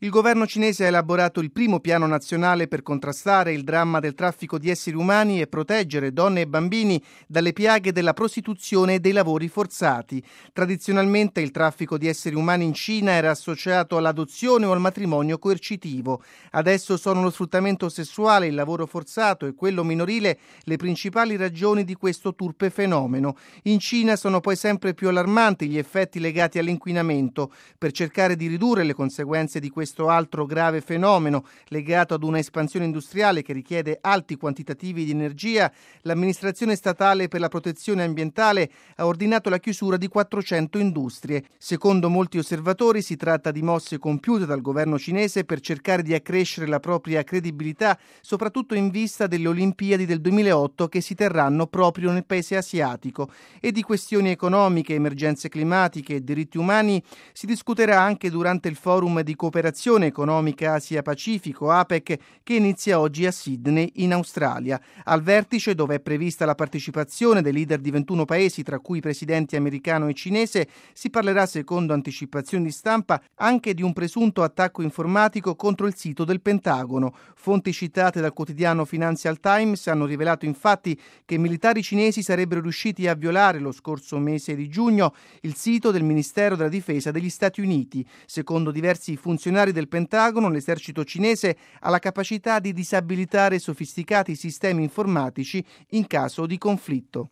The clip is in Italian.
Il governo cinese ha elaborato il primo piano nazionale per contrastare il dramma del traffico di esseri umani e proteggere donne e bambini dalle piaghe della prostituzione e dei lavori forzati. Tradizionalmente il traffico di esseri umani in Cina era associato all'adozione o al matrimonio coercitivo. Adesso sono lo sfruttamento sessuale, il lavoro forzato e quello minorile le principali ragioni di questo turpe fenomeno. In Cina sono poi sempre più allarmanti gli effetti legati all'inquinamento. Per cercare di ridurre le conseguenze di questo altro grave fenomeno legato ad una espansione industriale che richiede alti quantitativi di energia, l'amministrazione statale per la protezione ambientale ha ordinato la chiusura di 400 industrie. Secondo molti osservatori si tratta di mosse compiute dal governo cinese per cercare di accrescere la propria credibilità, soprattutto in vista delle Olimpiadi del 2008 che si terranno proprio nel paese asiatico. E di questioni economiche, emergenze climatiche e diritti umani si discuterà anche durante il forum di cooperazione economica Asia-Pacifico, APEC, che inizia oggi a Sydney, in Australia. Al vertice, dove è prevista la partecipazione dei leader di 21 paesi, tra cui i presidenti americano e cinese, si parlerà, secondo anticipazioni di stampa, anche di un presunto attacco informatico contro il sito del Pentagono. Fonti citate dal quotidiano Financial Times hanno rivelato infatti che militari cinesi sarebbero riusciti a violare lo scorso mese di giugno il sito del Ministero della Difesa degli Stati Uniti. Secondo diversi funzionari del Pentagono, l'esercito cinese ha la capacità di disabilitare sofisticati sistemi informatici in caso di conflitto.